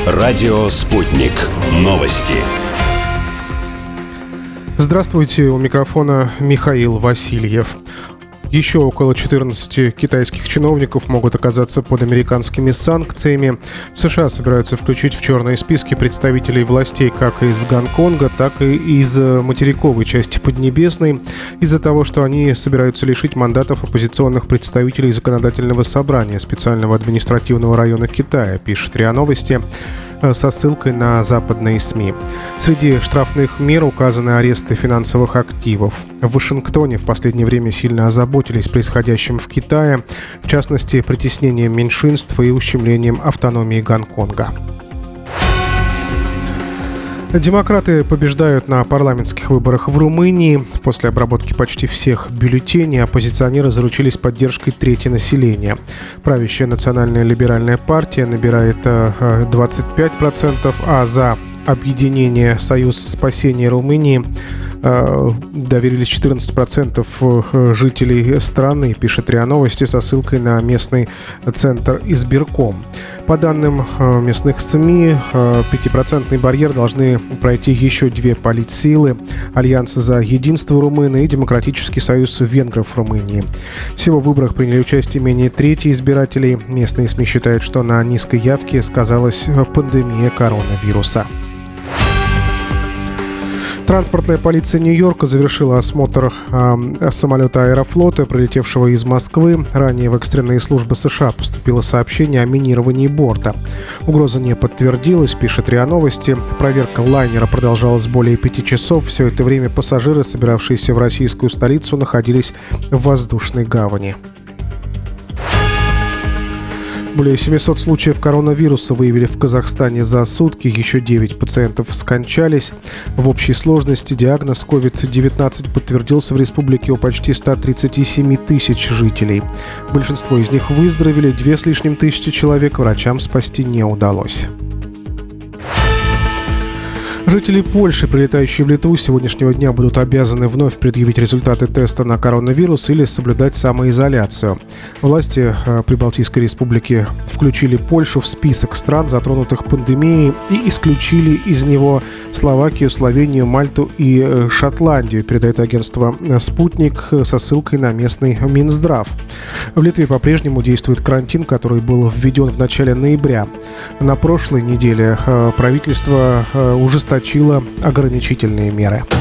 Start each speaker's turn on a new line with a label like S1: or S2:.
S1: Радио «Спутник». Новости.
S2: Здравствуйте, у микрофона Михаил Васильев. Еще около 14 китайских чиновников могут оказаться под американскими санкциями. США собираются включить в черные списки представителей властей как из Гонконга, так и из материковой части Поднебесной, из-за того, что они собираются лишить мандатов оппозиционных представителей Законодательного собрания специального административного района Китая, пишет РИА Новости, со ссылкой на западные СМИ. Среди штрафных мер указаны аресты финансовых активов. В Вашингтоне в последнее время сильно озаботились происходящим в Китае, в частности, притеснением меньшинств и ущемлением автономии Гонконга. Демократы побеждают на парламентских выборах в Румынии. После обработки почти всех бюллетеней оппозиционеры заручились поддержкой трети населения. Правящая национальная либеральная партия набирает 25%, а за объединение «Союз спасения Румынии» доверились 14% жителей страны, пишет РИА Новости со ссылкой на местный центр избирком. По данным местных СМИ, 5% барьер должны пройти еще две политсилы: Альянс за единство Румыны и Демократический союз венгров в Румынии. Всего в выборах приняли участие менее трети избирателей. Местные СМИ считают, что на низкой явке сказалась пандемия коронавируса. Транспортная полиция Нью-Йорка завершила осмотр самолета Аэрофлота, прилетевшего из Москвы. Ранее в экстренные службы США поступило сообщение о минировании борта. Угроза не подтвердилась, пишет РИА Новости. Проверка лайнера продолжалась более 5 часов. Все это время пассажиры, собиравшиеся в российскую столицу, находились в воздушной гавани. Более 700 случаев коронавируса выявили в Казахстане за сутки. Еще 9 пациентов скончались. В общей сложности диагноз COVID-19 подтвердился в республике у почти 137 тысяч жителей. Большинство из них выздоровели, 2 с лишним тысячи человек врачам спасти не удалось. Жители Польши, прилетающие в Литву, с сегодняшнего дня будут обязаны вновь предъявить результаты теста на коронавирус или соблюдать самоизоляцию. Власти Прибалтийской республики включили Польшу в список стран, затронутых пандемией, и исключили из него Словакию, Словению, Мальту и Шотландию, передает агентство «Спутник» со ссылкой на местный Минздрав. В Литве по-прежнему действует карантин, который был введен в начале ноября. На прошлой неделе правительство ужесточило ограничительные меры.